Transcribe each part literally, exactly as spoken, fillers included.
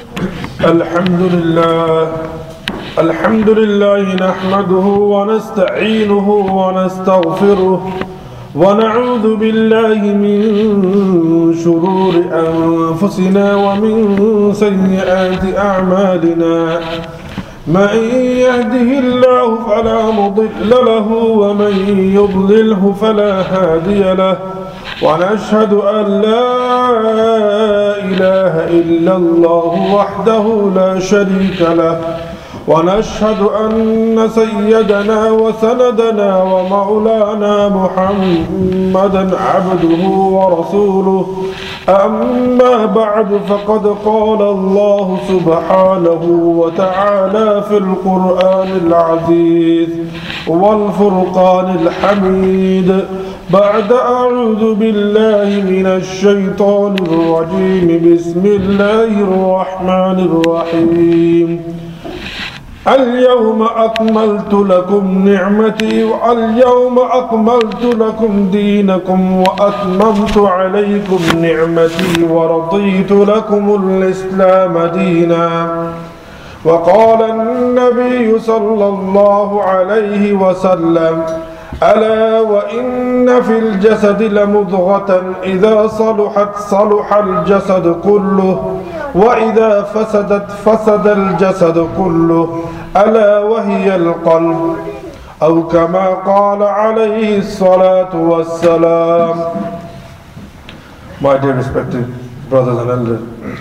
الحمد لله الحمد لله نحمده ونستعينه ونستغفره ونعوذ بالله من شرور أنفسنا ومن سيئات أعمالنا من يهده الله فلا مضل له ومن يضلله فلا هادي له ونشهد أن لا إله إلا الله وحده لا شريك له ونشهد أن سيدنا وسندنا ومولانا محمدا عبده ورسوله أما بعد فقد قال الله سبحانه وتعالى في القرآن العزيز والفرقان الحميد بعد أعوذ بالله من الشيطان الرجيم بسم الله الرحمن الرحيم اليوم أكملت لكم نعمتي واليوم أكملت لكم دينكم وأتممت عليكم نعمتي ورضيت لكم الإسلام دينا وقال النبي صلى الله عليه وسلم ألا وإن في الجسد لمضغة إذا صلحت صلح الجسد كله وإذا فسدت فسد الجسد كله ألا وهي القلب أو كما قال عليه الصلاة والسلام. My dear respected brothers and elders,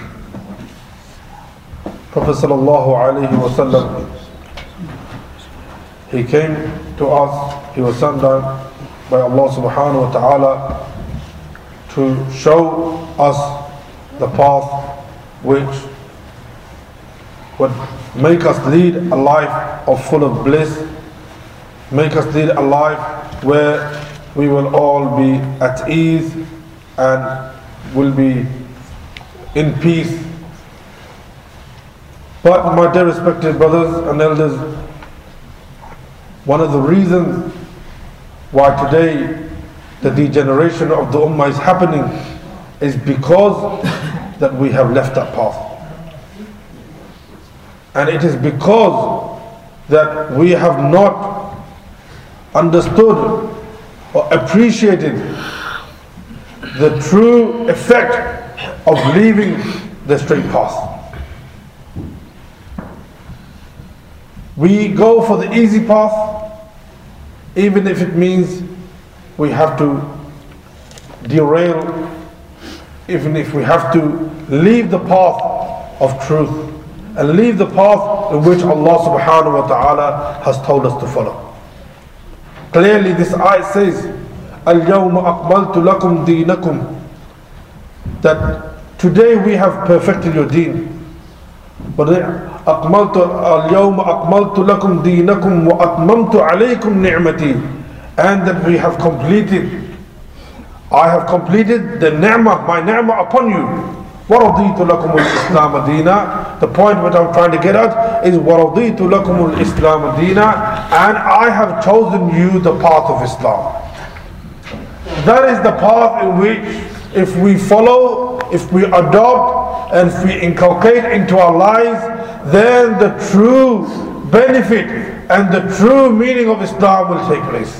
Prophet sallallahu alayhi wa sallam, he came to us, he was sent down by Allah subhanahu wa ta'ala to show us the path which would make us lead a life of full of bliss, make us lead a life where we will all be at ease and will be in peace. But my dear respected brothers and elders, one of the reasons why today the degeneration of the Ummah is happening is because that we have left that path. And it is because that we have not understood or appreciated the true effect of leaving the straight path. We go for the easy path, even if it means we have to derail, even if we have to leave the path of truth and leave the path in which Allah subhanahu wa ta'ala has told us to follow. Clearly this ayat says, الْيَوْمَ أَقْمَلْتُ لَكُمْ دِينَكُمْ, that today we have perfected your deen. But أَقْمَلْتُ الْيَوْمَ أَقْمَلْتُ لَكُمْ دِينَكُمْ وَأَتْمَمْتُ عَلَيْكُمْ نِعْمَتِي, and that we have completed, I have completed the ni'mah, my ni'mah upon you. وَرَضِيتُ لَكُمُ الْإِسْلَامَ دِينًا. The point which I'm trying to get at is وَرَضِيتُ لَكُمُ الْإِسْلَامَ دِينًا, and I have chosen you the path of Islam. That is the path in which if we follow, if we adopt, and if we inculcate into our lives, then the true benefit and the true meaning of Islam will take place.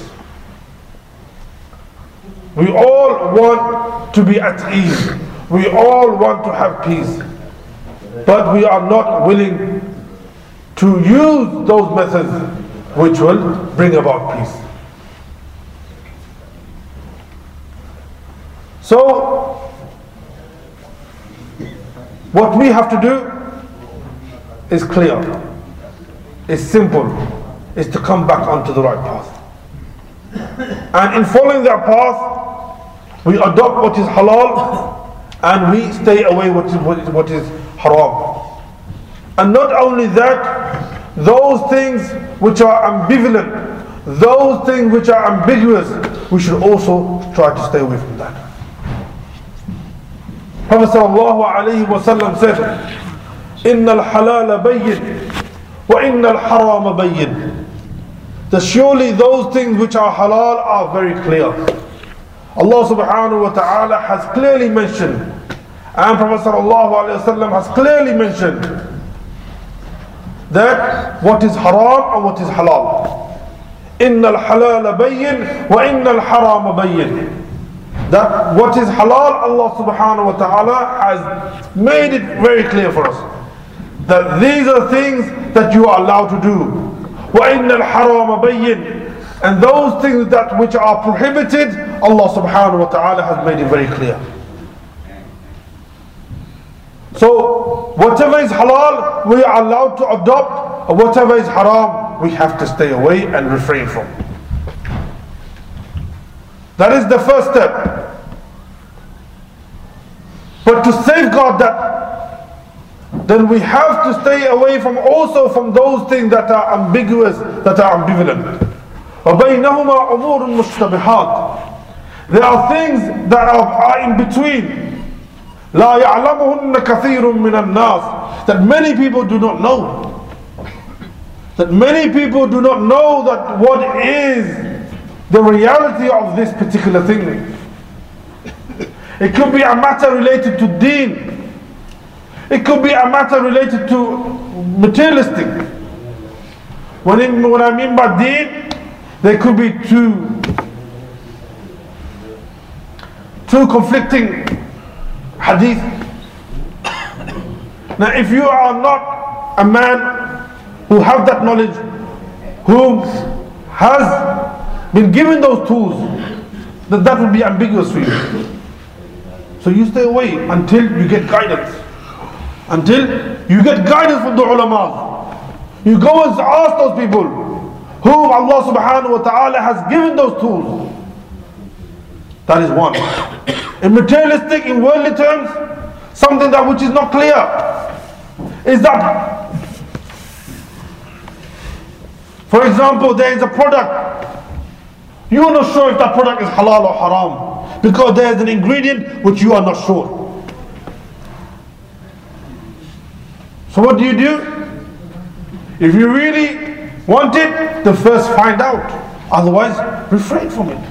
We all want to be at ease. We all want to have peace. But we are not willing to use those methods which will bring about peace. So, what we have to do is clear, is simple, is to come back onto the right path. And in following that path, we adopt what is halal and we stay away what is, what is, what is haram. And not only that, those things which are ambivalent, those things which are ambiguous, we should also try to stay away from that. Prophet sallallahu alayhi wa sallam said, إِنَّ الْحَلَالَ بَيِّنْ وَإِنَّ الْحَرَامَ بَيِّنْ. That surely those things which are halal are very clear. Allah subhanahu wa ta'ala has clearly mentioned, And Prophet sallallahu alaihi wasallam has clearly mentioned that what is haram and what is halal. إِنَّ الْحَلَالَ بَيِّنْ وَإِنَّ الْحَرَامَ بَيِّنْ. That what is halal, Allah subhanahu wa ta'ala has made it very clear for us. That these are things that you are allowed to do. وَإِنَّ الْحَرَامَ بَيِّنْ. And those things that which are prohibited, Allah subhanahu wa ta'ala has made it very clear. So whatever is halal, we are allowed to adopt, and whatever is haram, we have to stay away and refrain from. That is the first step. But to safeguard that, then we have to stay away from also from those things that are ambiguous, that are ambivalent. وَبَيْنَهُمَا أُمُورٌ مُشْتَبِهَاتٌ. There are things that are, are in between. لَا يَعْلَمُهُنَّ كَثِيرٌ مِّنَ النَّاسِ. That many people do not know. That many people do not know that what is the reality of this particular thing. It could be a matter related to deen. It could be a matter related to materialistic. When, in, when I mean by deen, there could be two, two conflicting hadith. Now if you are not a man who have that knowledge, who has been given those tools, then that will be ambiguous for you. So you stay away until you get guidance. Until you get guidance from the ulama. You go and ask those people whom Allah subhanahu wa ta'ala has given those tools. That is one. In materialistic, in worldly terms, something that which is not clear is that, for example, there is a product, you are not sure if that product is halal or haram because there is an ingredient which you are not sure. So what do you do? If you really want it, then first find out. Otherwise, refrain from it.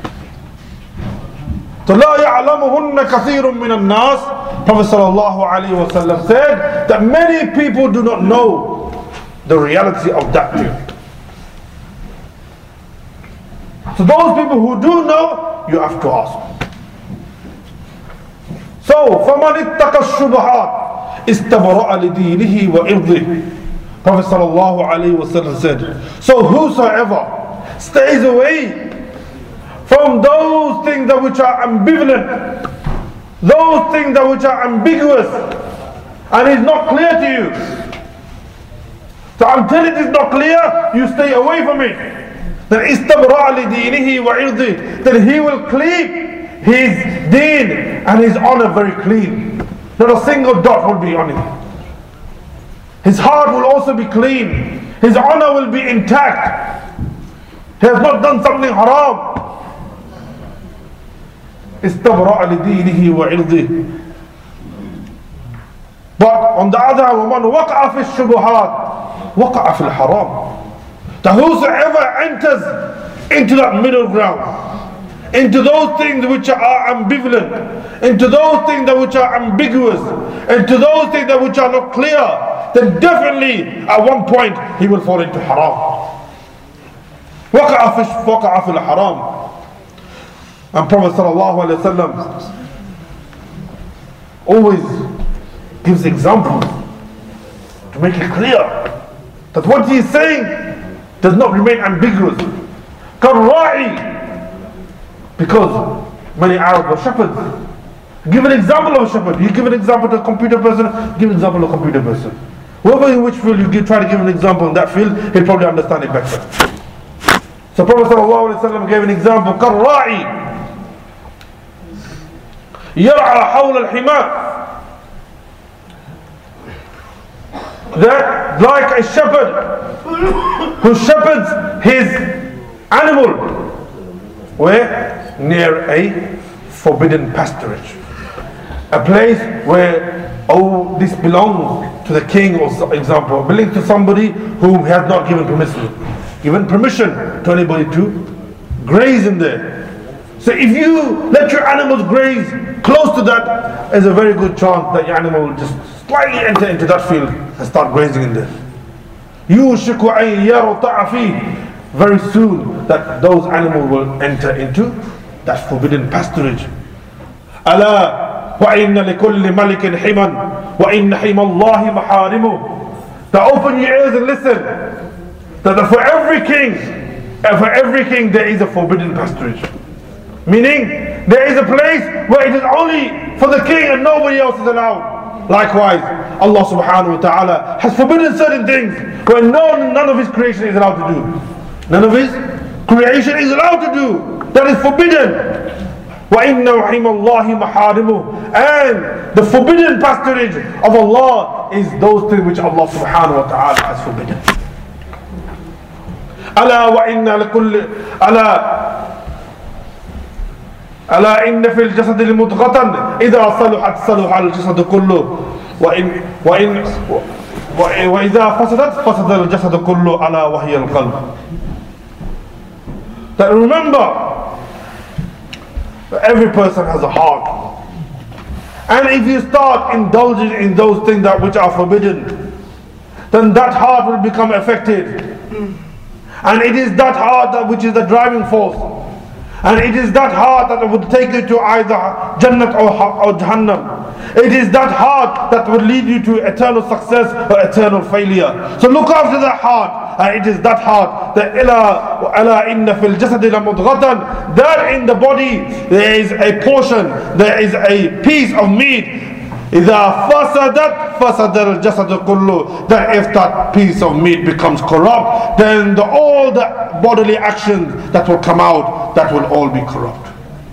لَا يَعْلَمُهُنَّ كَثِيرٌ مِّنَ النَّاسِ. Prophet sallallahu alaihi wasallam said that many people do not know the reality of that thing. So those people who do know, you have to ask. So فَمَنِ اتَّقَى الشُّبُهَاتِ اسْتَبْرَأَ لِدِينِهِ وَإِرْضِهِ. Prophet sallallahu alaihi wasallam said, so whosoever stays away from those things that which are ambivalent, those things that which are ambiguous, and is not clear to you. So until it is not clear, you stay away from it. Then istabra' li dinihi wa irdi. Then he will keep his deen and his honor very clean. Not a single dot will be on it. His heart will also be clean. His honor will be intact. He has not done something haram. Istabra' li dinihi wa irdi. But on the other hand, وَمَنْ وَقَعَ فِي الشُّبُهَاتِ وَقَعَ فِي الْحَرَامِ. That whosoever enters into that middle ground, into those things which are ambivalent, into those things that which are ambiguous, into those things that which are not clear, then definitely at one point he will fall into haram. وَقَعَ فِي وَقَعَ فِي الْحَرَامِ. And Prophet sallallahu alaihi wasallam always gives examples to make it clear that what he is saying does not remain ambiguous. Karra'i, because many Arabs are shepherds. Give an example of a shepherd. You give an example to a computer person, give an example of a computer person. Whoever in which field you give, try to give an example in that field, he'll probably understand it better. So Prophet sallallahu alaihi wasallam gave an example. Karra'i yar'a hawla al-hima. That like a shepherd who shepherds his animal where near a forbidden pasturage, a place where, oh, this belongs to the king, or for example, belongs to somebody whom he has not given permission given permission to anybody to graze in there. So if you let your animals graze close to that, there's a very good chance that your animal will just slightly enter into that field and start grazing in there. يُوشِكُ أَن يَرْتَعَ فِيهِ. Very soon that those animals will enter into that forbidden pasturage. أَلَا وَإِنَّ لِكُلِّ مَلِكٍ حِمًا وَإِنَّ حِمَ اللَّهِ مَحَارِمُهُ. Now open your ears and listen, that for every king, and for every king there is a forbidden pasturage. Meaning, there is a place where it is only for the king and nobody else is allowed. Likewise, Allah subhanahu wa ta'ala has forbidden certain things where no, none of His creation is allowed to do. None of His creation is allowed to do. That is forbidden. وَإِنَّ وَحِمَ اللَّهِ مَحَارِمُهُ. And the forbidden pasturage of Allah is those things which Allah subhanahu wa ta'ala has forbidden. أَلَا وَإِنَّ لَكُلِّ أَلَا ألا إن في الجسد مضغة إذا صلحت صلح الجسد كله وإن وإن وإذا فسدت فسد الجسد كله ألا وهي القلب. That remember, every person has a heart, and if you start indulging in those things that which are forbidden, then that heart will become affected, and it is that heart that which is the driving force. And it is that heart that would take you to either Jannat or, or Jahannam. It is that heart that would lead you to eternal success or eternal failure. So look after that heart. And it is that heart that ila ala inna fil jasadi la mudghatan, that in the body there is a portion, there is a piece of meat. إذا فسدت فسد الجسد كله. That if that piece of meat becomes corrupt, then the, all the bodily actions that will come out, that will all be corrupt.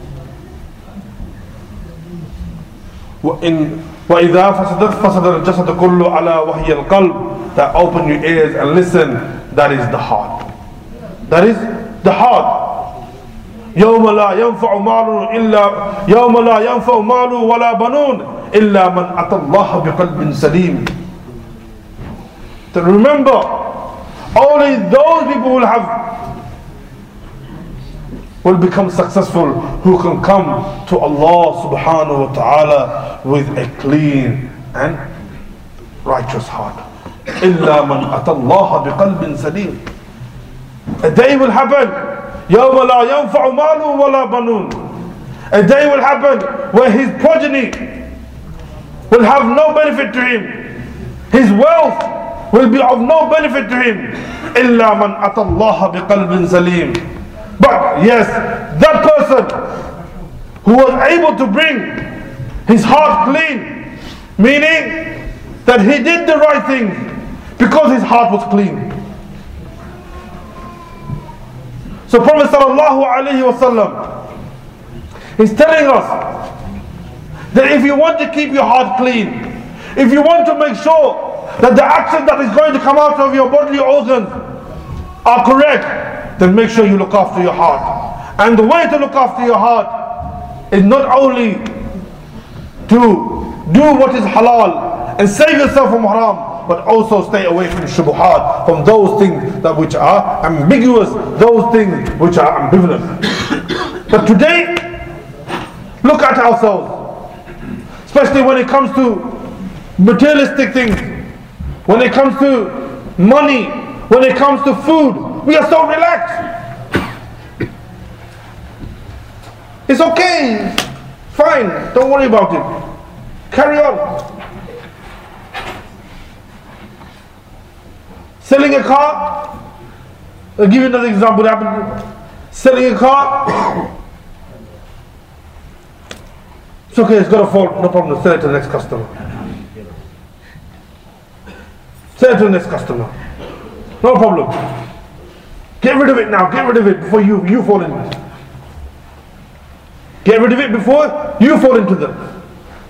وإن وإذا فسدت فسد الجسد كله على وهي القلب. That open your ears and listen. That is the heart. That is the heart. يوم لا ينفع مال إلا يوم لا ينفع مال ولا بنون إلا من أتى الله بقلب سليم. To remember, only those people will have will become successful who can come to Allah subhanahu wa ta'ala with a clean and righteous heart. إلا من أتى الله بقلب سليم. A day will happen, يوم لا ينفع مال ولا بنون. A day will happen where his progeny will have no benefit to him. His wealth will be of no benefit to him. إلا من أتى الله بقلب سليم. But yes, that person who was able to bring his heart clean, meaning that he did the right thing because his heart was clean. So Prophet sallallahu alaihi wasallam is telling us that if you want to keep your heart clean, if you want to make sure that the action that is going to come out of your bodily organs are correct, then make sure you look after your heart. And the way to look after your heart is not only to do what is halal and save yourself from haram, but also stay away from shubuhat, from those things that which are ambiguous, those things which are ambivalent. But today, look at ourselves. Especially when it comes to materialistic things, when it comes to money, when it comes to food, we are so relaxed. It's okay, fine, don't worry about it. Carry on. Selling a car, I'll give you another example. Selling a car, it's okay, it's got a fault, no problem, sell it to the next customer. Sell it to the next customer. No problem. Get rid of it now, get rid of it before you, you fall into it. Get rid of it before you fall into them.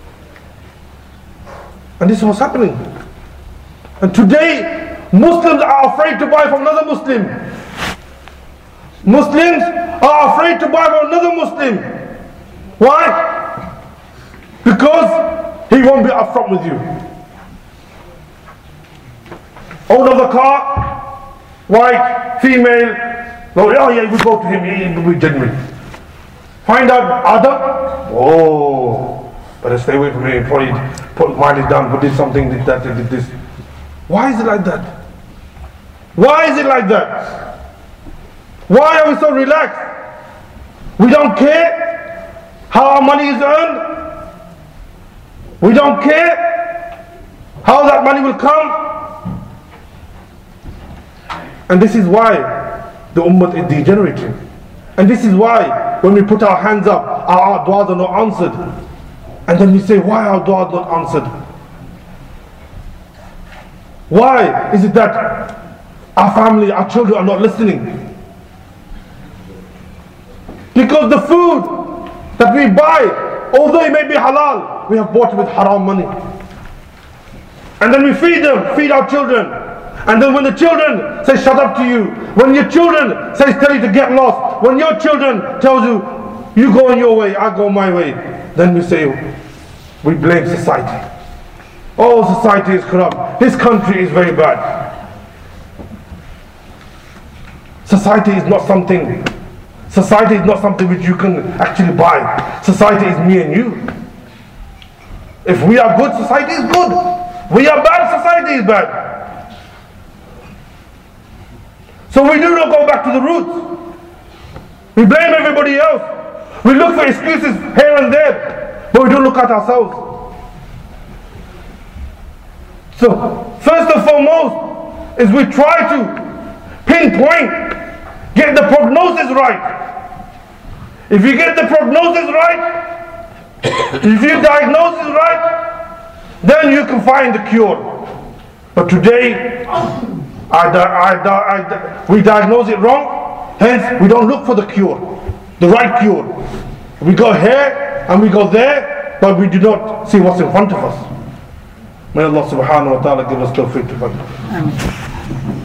And this is what's happening. And today, Muslims are afraid to buy from another Muslim. Muslims are afraid to buy from another Muslim. Why? Because he won't be upfront with you. Owner of the car, white, female, no, oh yeah, we go to him, he will be genuine. Find out Adam, oh, better stay away from me. Probably put mileage down, but did something, did that, did this. Why is it like that? Why is it like that? Why are we so relaxed? We don't care how our money is earned. We don't care how that money will come. And this is why the ummah is degenerating. And this is why when we put our hands up, our, our du'as are not answered. And then we say, why are our du'as not answered? Why is it that our family, our children are not listening? Because the food that we buy, although it may be halal, we have bought it with haram money. And then we feed them, feed our children. And then when the children say shut up to you, when your children say tell you to get lost, when your children tells you, you go on your way, I go my way, then we say, we blame society. Oh, society is corrupt. This country is very bad. Society is not something, society is not something which you can actually buy. Society is me and you. If we are good, society is good. We are bad, society is bad. So we do not go back to the roots. We blame everybody else. We look for excuses here and there, but we don't look at ourselves. So, first and foremost, is we try to pinpoint, get the prognosis right. If you get the prognosis right, if you diagnose it right, then you can find the cure. But today, I, I, I, we diagnose it wrong, hence we don't look for the cure, the right cure. We go here and we go there, but we do not see what's in front of us. May Allah subhanahu wa ta'ala give us tawfiq to find.